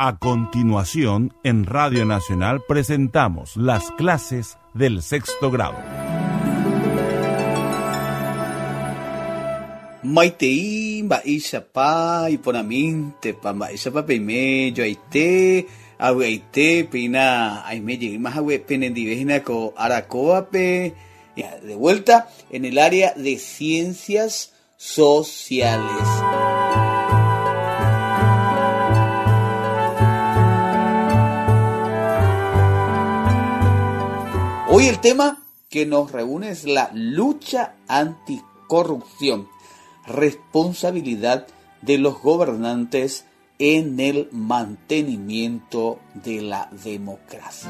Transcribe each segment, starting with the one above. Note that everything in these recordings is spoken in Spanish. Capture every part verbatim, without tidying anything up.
A continuación, en Radio Nacional presentamos las clases del sexto grado. Maitei, Maishapa, Iponaminte, Pamaishapa, Peime, Yoaite, Aguaite, Pina, Aime, Yimas, Ague, Penendivejina, Co, Aracoape. De vuelta en el área de ciencias sociales. Hoy el tema que nos reúne es la lucha anticorrupción, responsabilidad de los gobernantes en el mantenimiento de la democracia.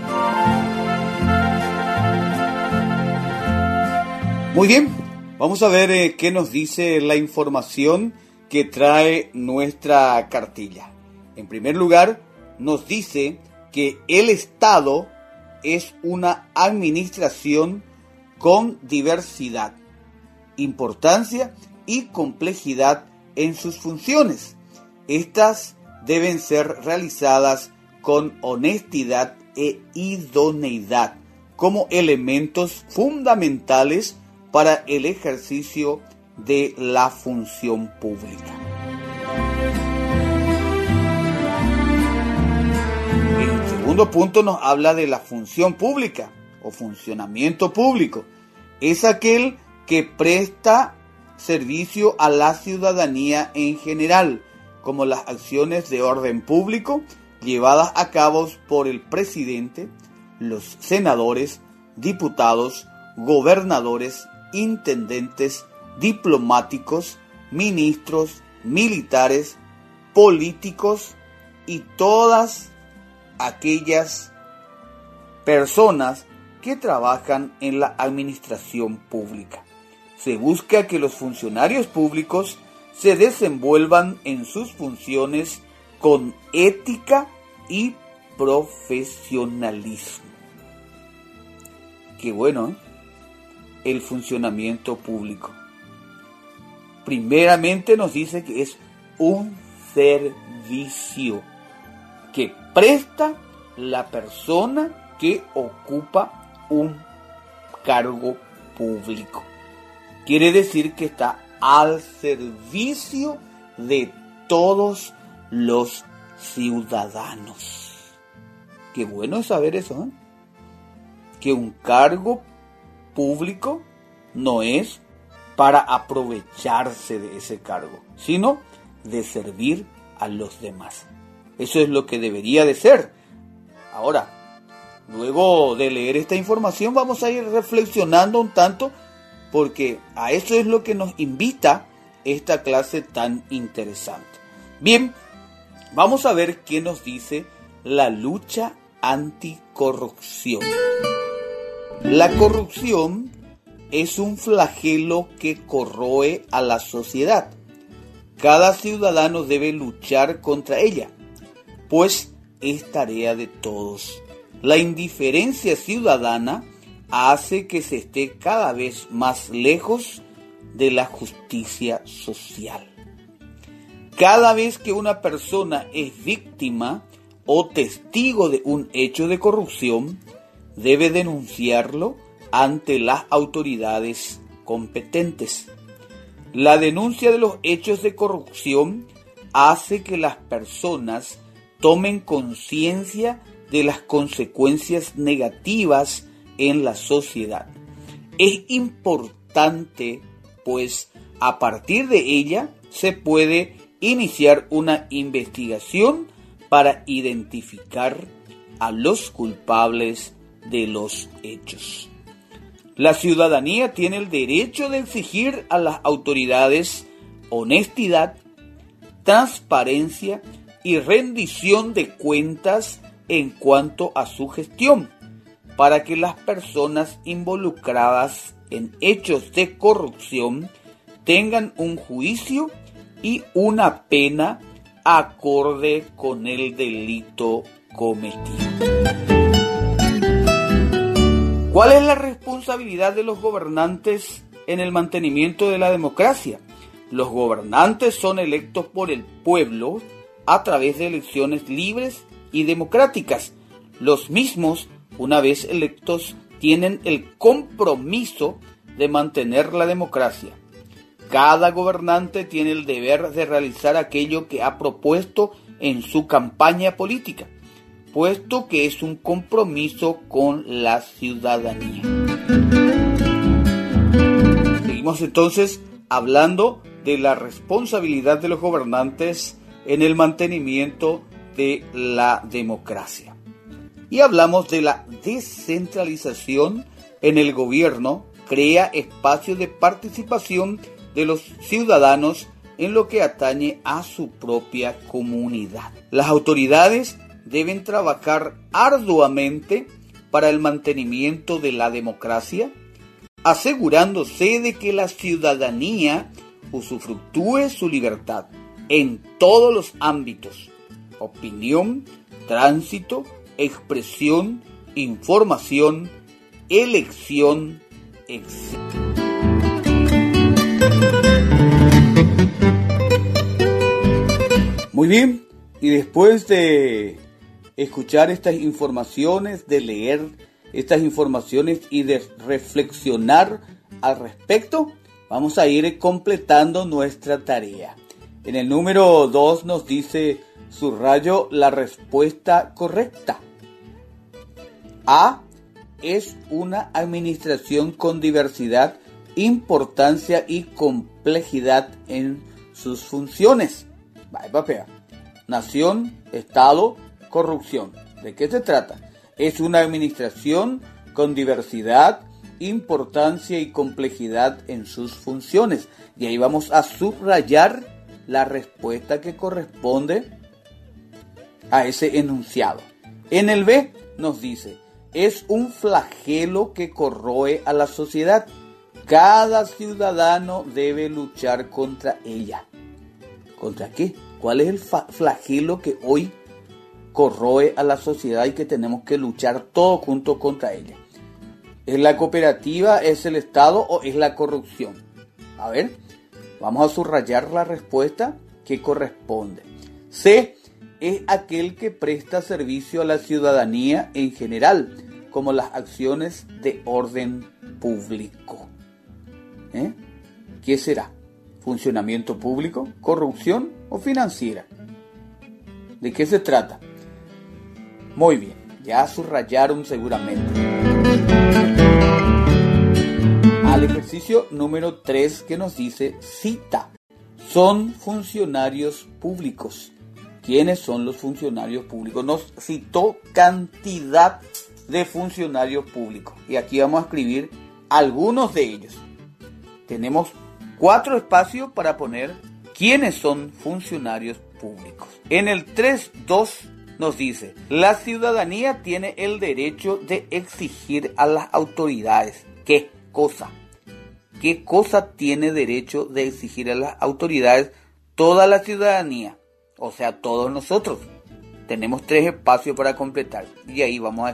Muy bien, vamos a ver eh, qué nos dice la información que trae nuestra cartilla. En primer lugar, nos dice que el Estado es una administración con diversidad, importancia y complejidad en sus funciones. Estas deben ser realizadas con honestidad e idoneidad como elementos fundamentales para el ejercicio de la función pública. El segundo punto nos habla de la función pública o funcionamiento público. Es aquel que presta servicio a la ciudadanía en general, como las acciones de orden público llevadas a cabo por el presidente, los senadores, diputados, gobernadores, intendentes, diplomáticos, ministros, militares, políticos y todas aquellas personas que trabajan en la administración pública. Se busca que los funcionarios públicos se desenvuelvan en sus funciones con ética y profesionalismo. Qué bueno, ¿eh? El funcionamiento público. Primeramente nos dice que es un servicio que presta la persona que ocupa un cargo público. Quiere decir que está al servicio de todos los ciudadanos. Qué bueno es saber eso, ¿eh? Que un cargo público no es para aprovecharse de ese cargo, sino de servir a los demás. Eso es lo que debería de ser. Ahora, luego de leer esta información vamos a ir reflexionando un tanto, porque a eso es lo que nos invita esta clase tan interesante. Bien, vamos a ver qué nos dice la lucha anticorrupción. La corrupción es un flagelo que corroe a la sociedad. Cada ciudadano debe luchar contra ella, pues es tarea de todos. La indiferencia ciudadana hace que se esté cada vez más lejos de la justicia social. Cada vez que una persona es víctima o testigo de un hecho de corrupción, debe denunciarlo ante las autoridades competentes. La denuncia de los hechos de corrupción hace que las personas tomen conciencia de las consecuencias negativas en la sociedad. Es importante, pues, a partir de ella se puede iniciar una investigación para identificar a los culpables de los hechos. La ciudadanía tiene el derecho de exigir a las autoridades honestidad, transparencia y rendición de cuentas en cuanto a su gestión, para que las personas involucradas en hechos de corrupción tengan un juicio y una pena acorde con el delito cometido. ¿Cuál es la responsabilidad de los gobernantes en el mantenimiento de la democracia? Los gobernantes son electos por el pueblo a través de elecciones libres y democráticas. Los mismos, una vez electos, tienen el compromiso de mantener la democracia. Cada gobernante tiene el deber de realizar aquello que ha propuesto en su campaña política, puesto que es un compromiso con la ciudadanía. Seguimos entonces hablando de la responsabilidad de los gobernantes en el mantenimiento de la democracia. Y hablamos de la descentralización en el gobierno, crea espacios de participación de los ciudadanos en lo que atañe a su propia comunidad. Las autoridades deben trabajar arduamente para el mantenimiento de la democracia, asegurándose de que la ciudadanía usufructúe su libertad en todos los ámbitos: opinión, tránsito, expresión, información, elección, etcétera. Muy bien, y después de escuchar estas informaciones, de leer estas informaciones y de reflexionar al respecto, vamos a ir completando nuestra tarea. En el número dos nos dice, subrayo la respuesta correcta. A. Es una administración con diversidad, importancia y complejidad en sus funciones. Vai, papel. Nación, Estado, corrupción. ¿De qué se trata? Es una administración con diversidad, importancia y complejidad en sus funciones. Y ahí vamos a subrayar la respuesta que corresponde a ese enunciado. En el B nos dice, es un flagelo que corroe a la sociedad. Cada ciudadano debe luchar contra ella. ¿Contra qué? ¿Cuál es el fa- flagelo que hoy corroe a la sociedad y que tenemos que luchar todos juntos contra ella? ¿Es la cooperativa, es el Estado o es la corrupción? A ver, vamos a subrayar la respuesta que corresponde. C. Es aquel que presta servicio a la ciudadanía en general, como las acciones de orden público. ¿Eh? ¿Qué será? ¿Funcionamiento público, corrupción o financiera? ¿De qué se trata? Muy bien, ya subrayaron seguramente. Al ejercicio número tres que nos dice, cita. Son funcionarios públicos. ¿Quiénes son los funcionarios públicos? Nos citó cantidad de funcionarios públicos. Y aquí vamos a escribir algunos de ellos. Tenemos cuatro espacios para poner quiénes son funcionarios públicos. En el tres punto dos nos dice, la ciudadanía tiene el derecho de exigir a las autoridades. ¿Qué cosa? ¿Qué cosa tiene derecho de exigir a las autoridades? Toda la ciudadanía, o sea, todos nosotros. Tenemos tres espacios para completar y ahí vamos a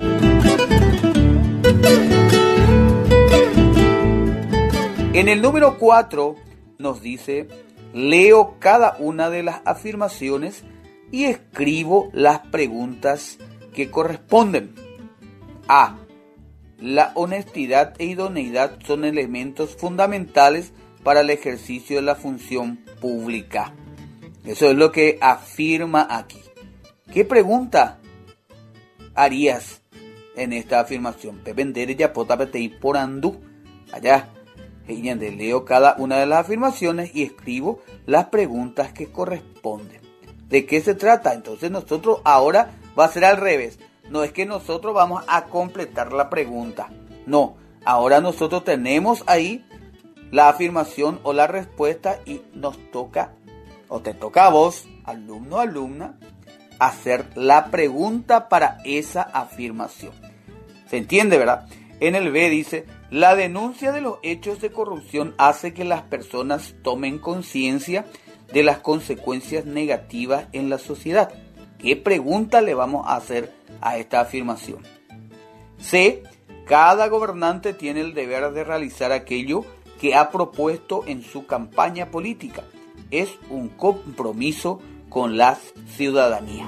En el número cuatro nos dice, leo cada una de las afirmaciones y escribo las preguntas que corresponden. A. La honestidad e idoneidad son elementos fundamentales para el ejercicio de la función pública. Eso es lo que afirma aquí. ¿Qué pregunta harías en esta afirmación? Pependere ya potapetei por andú. Allá. Leo cada una de las afirmaciones y escribo las preguntas que corresponden. ¿De qué se trata? Entonces nosotros ahora va a ser al revés. No es que nosotros vamos a completar la pregunta. No, ahora nosotros tenemos ahí la afirmación o la respuesta y nos toca, o te toca a vos, alumno o alumna, hacer la pregunta para esa afirmación. ¿Se entiende, verdad? En el B dice, la denuncia de los hechos de corrupción hace que las personas tomen conciencia de las consecuencias negativas en la sociedad. ¿Qué pregunta le vamos a hacer a esta afirmación? C. Cada gobernante tiene el deber de realizar aquello que ha propuesto en su campaña política. Es un compromiso con la ciudadanía.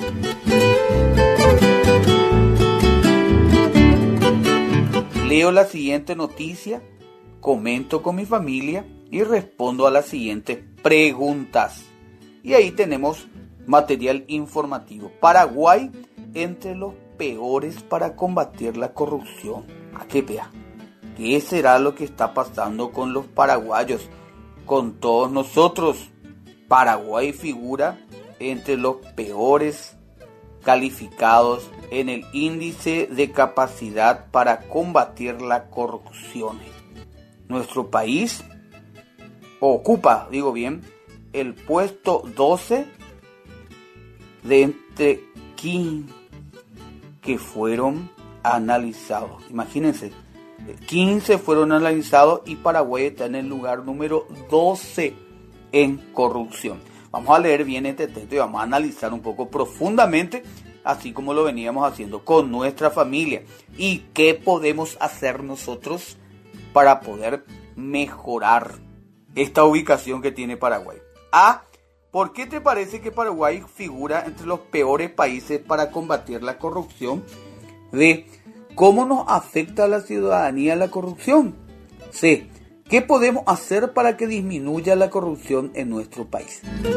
Leo la siguiente noticia, comento con mi familia y respondo a las siguientes preguntas. Y ahí tenemos material informativo. Paraguay entre los peores para combatir la corrupción. ¿A qué vea? ¿Qué será lo que está pasando con los paraguayos? Con todos nosotros. Paraguay figura entre los peores calificados en el índice de capacidad para combatir la corrupción. Nuestro país ocupa, digo bien, el puesto doce de entre quince que fueron analizados. Imagínense, quince fueron analizados y Paraguay está en el lugar número doce en corrupción. Vamos a leer bien este texto y vamos a analizar un poco profundamente, así como lo veníamos haciendo con nuestra familia. ¿Y qué podemos hacer nosotros para poder mejorar esta ubicación que tiene Paraguay? A. ¿Por qué te parece que Paraguay figura entre los peores países para combatir la corrupción? B. ¿Cómo nos afecta a la ciudadanía la corrupción? C. ¿Qué podemos hacer para que disminuya la corrupción en nuestro país?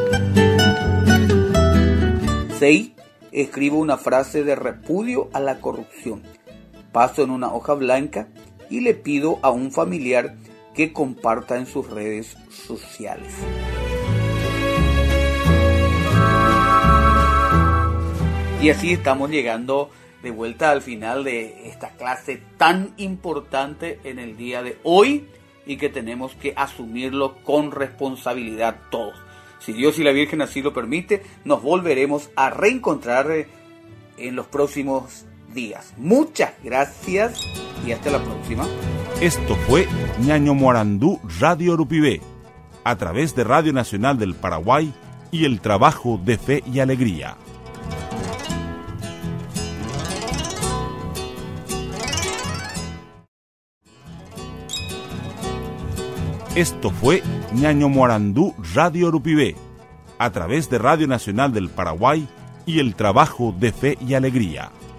seis. Escribo una frase de repudio a la corrupción. Paso en una hoja blanca y le pido a un familiar que comparta en sus redes sociales. Y así estamos llegando de vuelta al final de esta clase tan importante en el día de hoy y que tenemos que asumirlo con responsabilidad todos. Si Dios y la Virgen así lo permite, nos volveremos a reencontrar en los próximos días. Muchas gracias y hasta la próxima. Esto fue Ñaño Morandú Radio Urupibé, a través de Radio Nacional del Paraguay y el trabajo de fe y alegría. Esto fue Ñaño Morandú Radio Urupibé, a través de Radio Nacional del Paraguay y el trabajo de fe y alegría.